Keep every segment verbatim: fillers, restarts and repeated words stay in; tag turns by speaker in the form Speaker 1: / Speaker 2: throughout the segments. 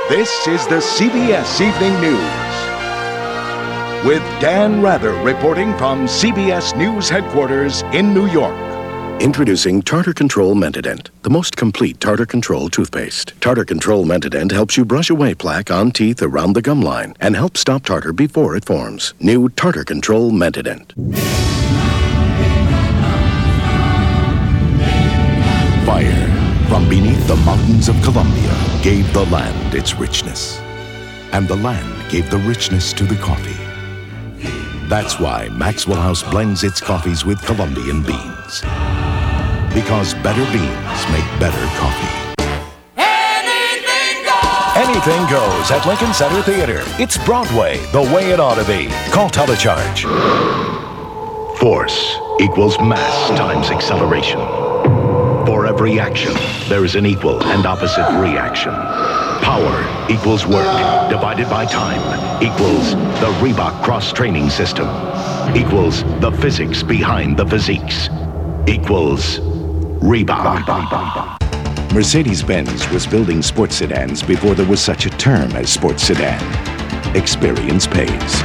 Speaker 1: This is the C B S Evening News. With Dan Rather reporting from C B S News headquarters in New York.
Speaker 2: Introducing Tartar Control Mentadent, the most complete tartar control toothpaste. Tartar Control Mentadent helps you brush away plaque on teeth around the gum line and helps stop tartar before it forms. New Tartar Control Mentadent. Fire from beneath the mountains of Colombia gave the land its richness. And the land gave the richness to the coffee. That's why Maxwell House blends its coffees with Colombian beans. Because better beans make better coffee.
Speaker 3: Anything goes!
Speaker 4: Anything goes at Lincoln Center Theater. It's Broadway, the way it ought to be. Call Telecharge.
Speaker 2: Force equals mass times acceleration. For every action, there is an equal and opposite reaction. Power equals work divided by time equals the Reebok cross-training system equals the physics behind the physiques equals Reebok. Mercedes-Benz was building sports sedans before there was such a term as sports sedan. Experience pays.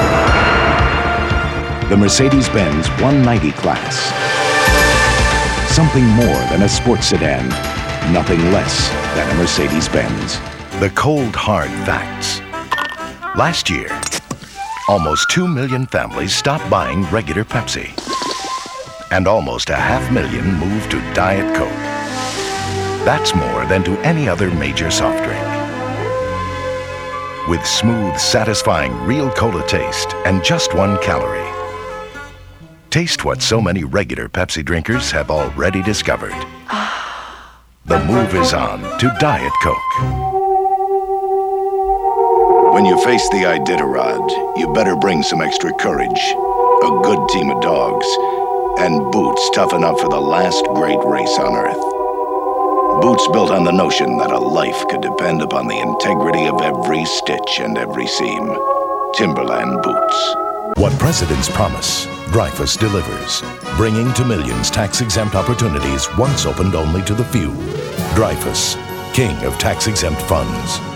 Speaker 2: The Mercedes-Benz one ninety class. Something more than a sports sedan, nothing less than a Mercedes-Benz.
Speaker 4: The cold, hard facts. Last year, almost two million families stopped buying regular Pepsi. And almost a half million moved to Diet Coke. That's more than to any other major soft drink. With smooth, satisfying real cola taste and just one calorie. Taste what so many regular Pepsi drinkers have already discovered. The move is on to Diet Coke.
Speaker 5: When you face the Iditarod, you better bring some extra courage, a good team of dogs, and boots tough enough for the last great race on Earth. Boots built on the notion that a life could depend upon the integrity of every stitch and every seam. Timberland boots.
Speaker 4: What presidents promise, Dreyfus delivers, bringing to millions tax-exempt opportunities once opened only to the few. Dreyfus, king of tax-exempt funds.